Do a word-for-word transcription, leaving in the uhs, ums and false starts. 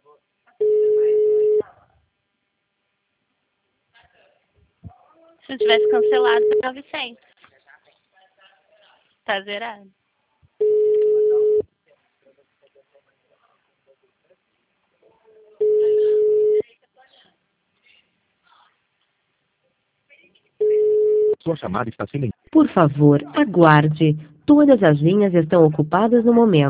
Se não tivesse cancelado, foi novecentos. Tá zerado. Sua chamada está sendo... Por favor, aguarde. Todas as linhas estão ocupadas no momento.